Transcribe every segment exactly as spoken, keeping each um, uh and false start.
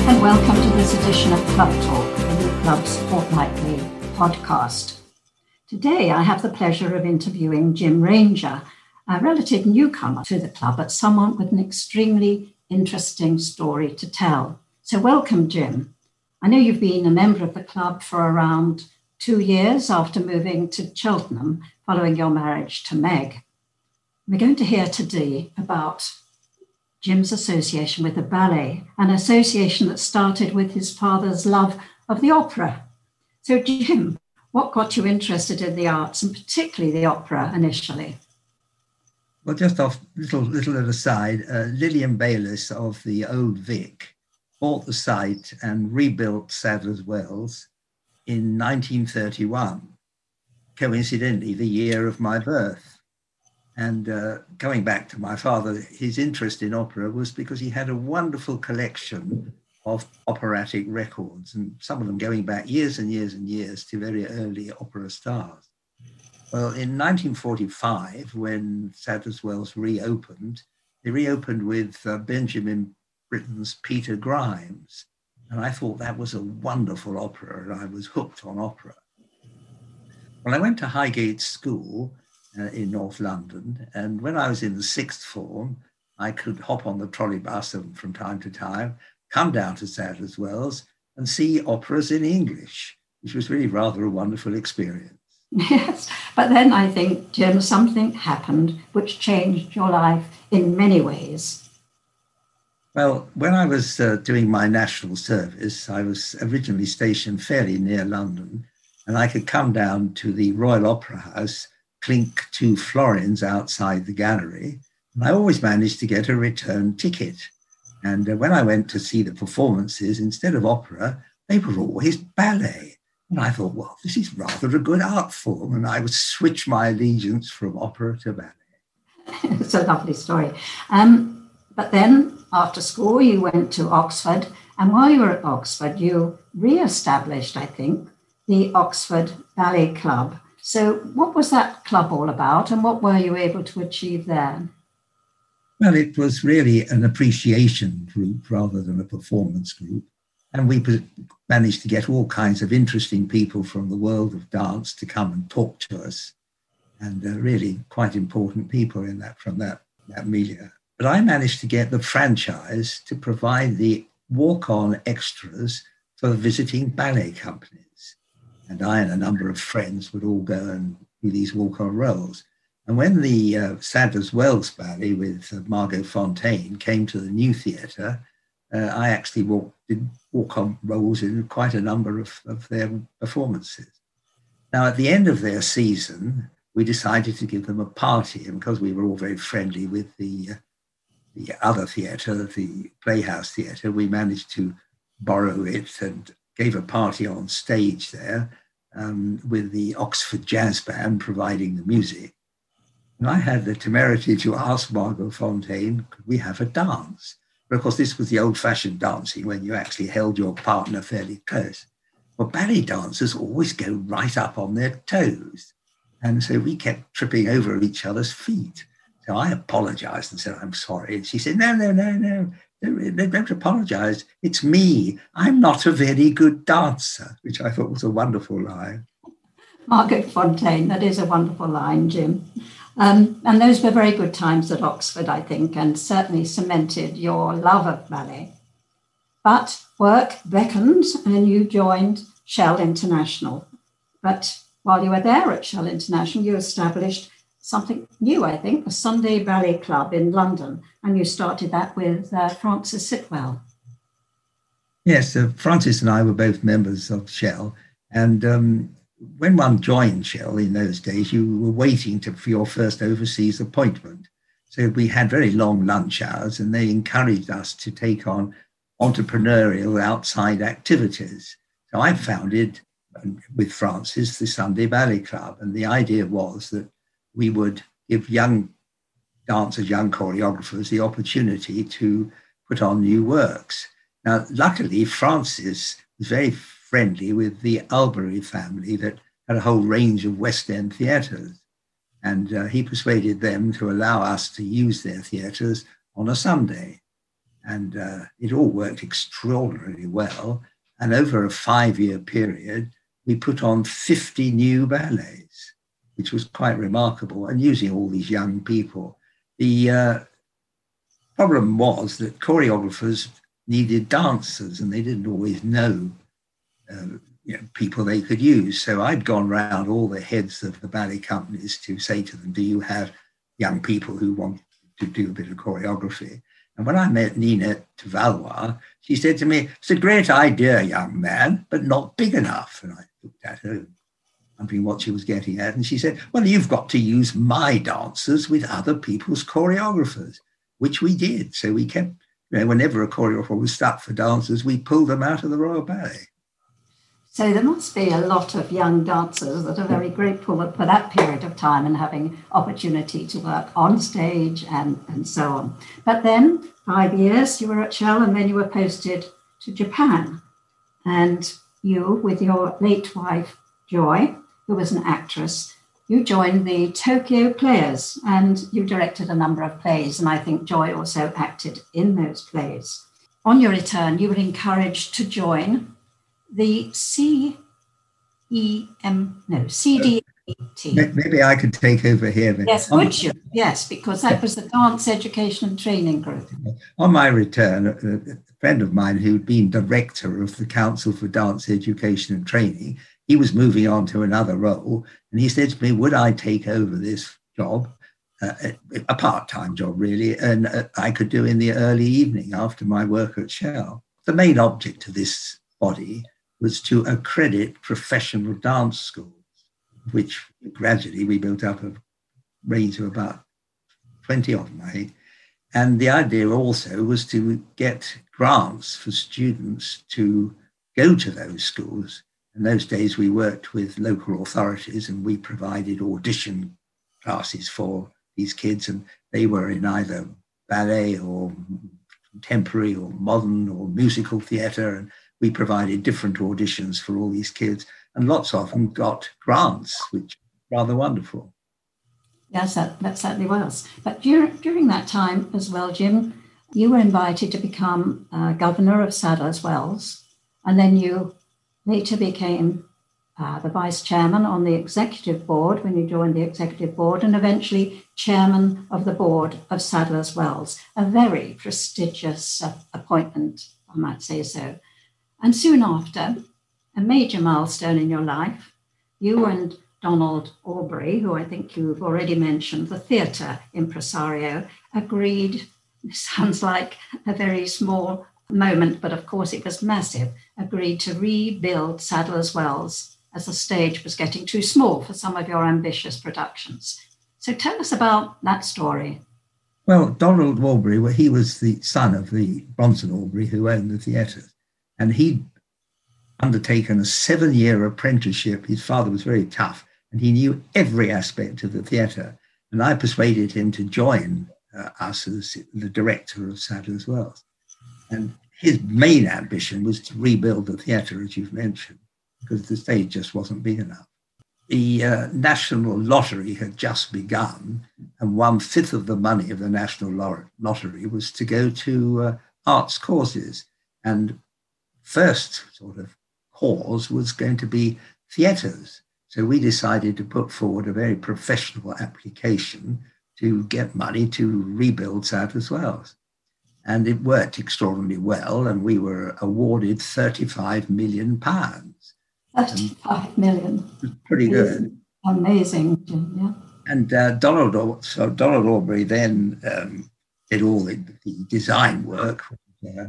and welcome to this edition of Club Talk, the New Club's fortnightly podcast. Today I have the pleasure of interviewing Jim Ranger, a relative newcomer to the club, but someone with an extremely interesting story to tell. So welcome, Jim. I know you've been a member of the club for around two years after moving to Cheltenham following your marriage to Meg. We're going to hear today about Jim's association with the ballet, an association that started with his father's love of the opera. So, Jim, what got you interested in the arts and particularly the opera initially? Well, just off little little aside, uh, Lillian Bayliss of the Old Vic bought the site and rebuilt Sadler's Wells in nineteen thirty-one, coincidentally the year of my birth. And uh, going back to my father, his interest in opera was because he had a wonderful collection of operatic records, and some of them going back years and years and years to very early opera stars. Well, in nineteen forty-five, when Sadler's Wells reopened, they reopened with uh, Benjamin Britten's Peter Grimes. And I thought that was a wonderful opera, and I was hooked on opera. Well, I went to Highgate School uh, in North London, and when I was in the sixth form, I could hop on the trolley bus and from time to time come down to Sadler's Wells and see operas in English, which was really rather a wonderful experience. Yes, but then I think, Jim, something happened which changed your life in many ways. Well, when I was uh, doing my national service, I was originally stationed fairly near London, and I could come down to the Royal Opera House, clink two florins outside the gallery, and I always managed to get a return ticket. And uh, when I went to see the performances, instead of opera, they were always ballet. And I thought, well, this is rather a good art form, and I would switch my allegiance from opera to ballet. It's a lovely story. Um, but then, after school, you went to Oxford, and while you were at Oxford, you re-established, I think, the Oxford Ballet Club. So what was that club all about, and what were you able to achieve there? Well, it was really an appreciation group rather than a performance group. And we managed to get all kinds of interesting people from the world of dance to come and talk to us. And uh, really quite important people in that from that, that milieu. But I managed to get the franchise to provide the walk-on extras for visiting ballet companies. And I and a number of friends would all go and do these walk-on roles. And when the uh, Sadler's Wells Ballet with uh, Margot Fonteyn came to the New Theatre, uh, I actually walked, did walk-on roles in quite a number of, of their performances. Now, at the end of their season, we decided to give them a party. And because we were all very friendly with the, uh, the other theatre, the Playhouse Theatre, we managed to borrow it and gave a party on stage there um, with the Oxford Jazz Band providing the music. And I had the temerity to ask Margot Fonteyn, could we have a dance? But of course, this was the old-fashioned dancing when you actually held your partner fairly close. Well, ballet dancers always go right up on their toes. And so we kept tripping over each other's feet. So I apologized and said, I'm sorry. And she said, no, no, no, no. Don't, don't apologize. It's me. I'm not a very good dancer, which I thought was a wonderful line. Margot Fonteyn, that is a wonderful line, Jim. Um, and those were very good times at Oxford, I think, and certainly cemented your love of ballet. But work beckoned and you joined Shell International. But while you were there at Shell International, you established something new, I think, the Sunday Ballet Club in London. And you started that with uh, Francis Sitwell. Yes, uh, Francis and I were both members of Shell. And um, when one joined Shell in those days, you were waiting to, for your first overseas appointment. So we had very long lunch hours, and they encouraged us to take on entrepreneurial outside activities. So I founded, with Francis, the Sunday Ballet Club. And the idea was that we would give young dancers, young choreographers, the opportunity to put on new works. Now, luckily, Francis was very friendly with the Albury family that had a whole range of West End theatres. And uh, he persuaded them to allow us to use their theatres on a Sunday. And uh, it all worked extraordinarily well. And over a five-year period, we put on fifty new ballets, which was quite remarkable, and using all these young people. The uh, problem was that choreographers needed dancers, and they didn't always know, uh, you know people they could use. So I'd gone round all the heads of the ballet companies to say to them, do you have young people who want to do a bit of choreography? And when I met Nina Valois, she said to me, it's a great idea, young man, but not big enough. And I looked at her, wondering what she was getting at. And she said, well, you've got to use my dancers with other people's choreographers, which we did. So we kept, you know, whenever a choreographer was stuck for dancers, we pulled them out of the Royal Ballet. So there must be a lot of young dancers that are very grateful for that period of time and having opportunity to work on stage and, and so on. But then five years you were at Shell, and then you were posted to Japan. And you, with your late wife, Joy, who was an actress, you joined the Tokyo Players, and you directed a number of plays. And I think Joy also acted in those plays. On your return, you were encouraged to join the C E M, no, C D A T. Maybe I could take over here. Then. Yes, would you? Yes, because that was the Dance Education and Training Group. On my return, a friend of mine who'd been director of the Council for Dance Education and Training, he was moving on to another role, and he said to me, would I take over this job, uh, a part-time job really, and uh, I could do in the early evening after my work at Shell. The main object of this body was to accredit professional dance schools, which gradually we built up a range of about twenty of them, I think. And the idea also was to get grants for students to go to those schools. In those days, we worked with local authorities, and we provided audition classes for these kids, and they were in either ballet or contemporary or modern or musical theatre, and we provided different auditions for all these kids, and lots of them got grants, which was rather wonderful. Yes, that, that certainly was. But during, during that time as well, Jim, you were invited to become uh, governor of Sadler's Wells, and then you later became uh, the vice chairman on the executive board when you joined the executive board, and eventually chairman of the board of Sadler's Wells, a very prestigious uh, appointment, I might say so. And soon after, a major milestone in your life, you and Donald Aubrey, who I think you've already mentioned, the theatre impresario, agreed, this sounds like a very small moment, but of course it was massive, agreed to rebuild Sadler's Wells as the stage was getting too small for some of your ambitious productions. So tell us about that story. Well, Donald Aubrey, well, he was the son of the Bronson Aubrey who owned the theatre. And he'd undertaken a seven-year apprenticeship. His father was very tough, and he knew every aspect of the theatre. And I persuaded him to join uh, us as the director of Sadler's Wells. And his main ambition was to rebuild the theatre, as you've mentioned, because the stage just wasn't big enough. The uh, National Lottery had just begun, and one-fifth of the money of the National Lottery was to go to uh, arts causes. And first sort of cause was going to be theatres. So we decided to put forward a very professional application to get money to rebuild Sadler's Wells. And it worked extraordinarily well, and we were awarded thirty-five million pounds. thirty-five million. Pretty good. Amazing, Jim, yeah. And uh, Donald, so Donald Aubrey then um, did all the, the design work, uh,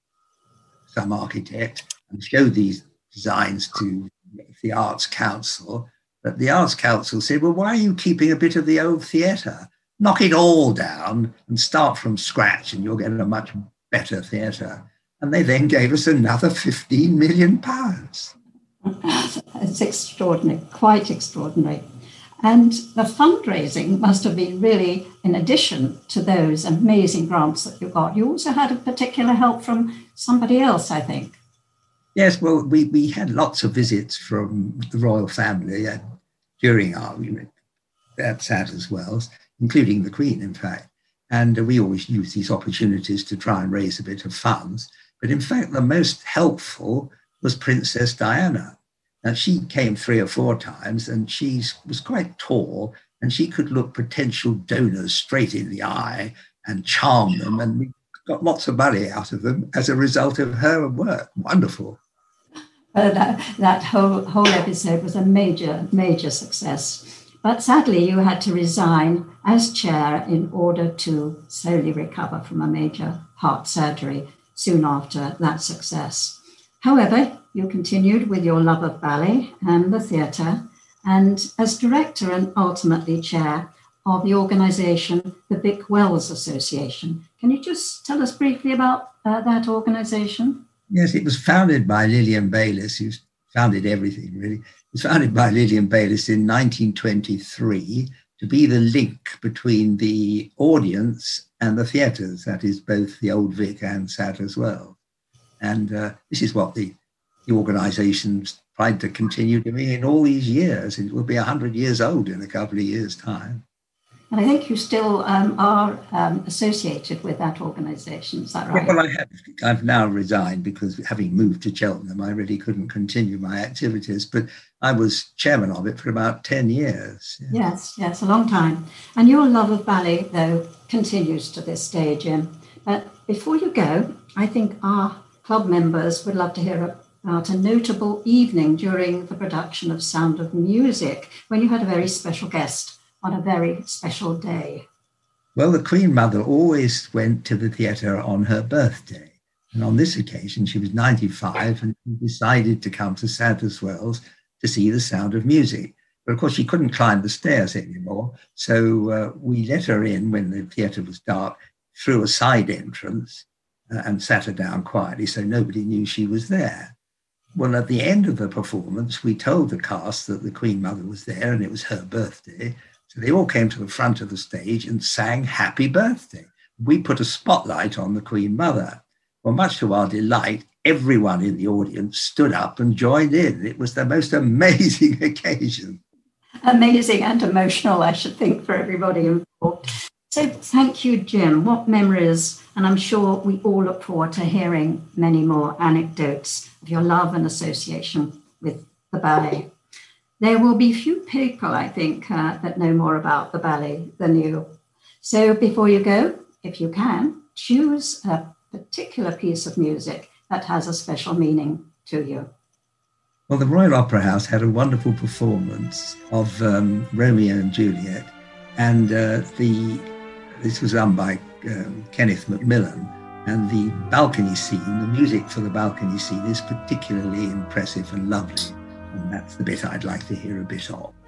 some architect, and showed these designs to the Arts Council. But the Arts Council said, well, why are you keeping a bit of the old theatre? Knock it all down and start from scratch, and you'll get a much better theatre. And they then gave us another fifteen million pounds. It's extraordinary, quite extraordinary. And the fundraising must have been really, in addition to those amazing grants that you got, you also had a particular help from somebody else, I think. Yes, well, we, we had lots of visits from the royal family uh, during our at Sadler's Wells, including the Queen, in fact. And we always use these opportunities to try and raise a bit of funds. But in fact, the most helpful was Princess Diana. Now, she came three or four times, and she was quite tall, and she could look potential donors straight in the eye and charm them. And we got lots of money out of them as a result of her work. Wonderful. Uh, that that whole, whole episode was a major, major success. But sadly, you had to resign as chair in order to slowly recover from a major heart surgery soon after that success. However, you continued with your love of ballet and the theatre, and as director and ultimately chair of the organisation, the Vic Wells Association. Can you just tell us briefly about uh, that organisation? Yes, it was founded by Lillian Baylis, who's founded everything, really. It was founded by Lillian Baylis in nineteen twenty-three to be the link between the audience and the theatres, that is both the Old Vic and Sadler's Wells. And uh, this is what the, the organisation's tried to continue doing in all these years. It will be one hundred years old in a couple of years' time. And I think you still um, are um, associated with that organisation, is that right? Yeah, well, I have. I've now resigned because having moved to Cheltenham, I really couldn't continue my activities. But I was chairman of it for about ten years. Yeah. Yes, yes, a long time. And your love of ballet, though, continues to this day, Jim. But before you go, I think our club members would love to hear about a notable evening during the production of Sound of Music, when you had a very special guest on a very special day. Well, the Queen Mother always went to the theatre on her birthday. And on this occasion, she was ninety-five and decided to come to Sadler's Wells to see The Sound of Music. But of course, she couldn't climb the stairs anymore. So uh, we let her in when the theatre was dark through a side entrance uh, and sat her down quietly so nobody knew she was there. Well, at the end of the performance, we told the cast that the Queen Mother was there and it was her birthday. So they all came to the front of the stage and sang Happy Birthday. We put a spotlight on the Queen Mother. Well, much to our delight, everyone in the audience stood up and joined in. It was the most amazing occasion. Amazing and emotional, I should think, for everybody involved. So thank you, Jim. What memories, and I'm sure we all look forward to hearing many more anecdotes of your love and association with the ballet. There will be few people, I think, uh, that know more about the ballet than you. So before you go, if you can, choose a particular piece of music that has a special meaning to you. Well, the Royal Opera House had a wonderful performance of um, Romeo and Juliet, and uh, the this was done by um, Kenneth Macmillan, and the balcony scene, the music for the balcony scene is particularly impressive and lovely. And that's the bit I'd like to hear a bit of.